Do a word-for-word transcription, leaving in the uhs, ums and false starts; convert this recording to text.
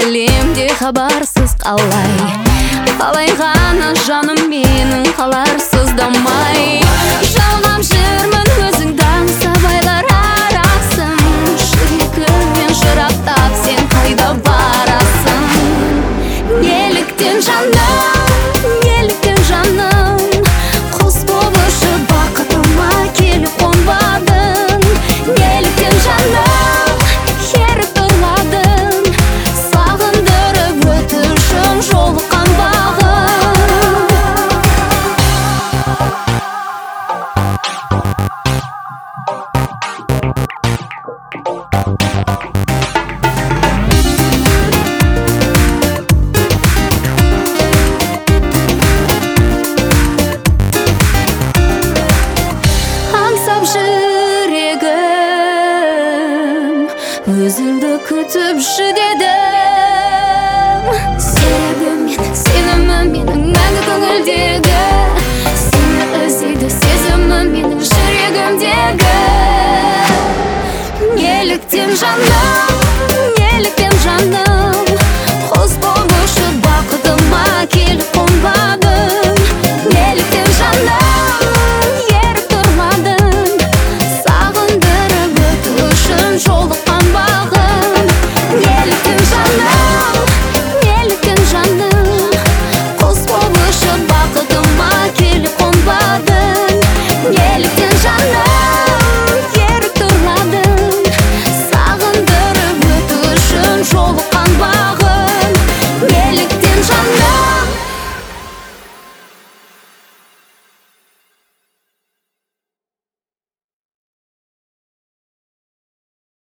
Көңілімде хабарсыз қалай, қалай ғана жаным менің қаларсыздамай. Жалғап жүрмін өзіңді аңсап айлар арасын, жүрегімнен жырақтап сен қайда барасың? Неліктен жаным, неліктен жаным, құс болып ұшып бақытыма келіп қонбадың? Неліктен жаным, еріп тұрладың, сағындырып өтушім жолыққан бағым? Аңсап жүрегім, өзіңді күтіп жүдедім. Серігім мен, сенімім менің мәңгі көңілдегі, сені іздейді сезімім менің жүрегімдегі. Неліктен жаным, неліктен жаным, құс болып ұшып бақытыма келіп қонбадың? Неліктен жаным, еріп тұрмадың, сағындырып өту үшін жолыққан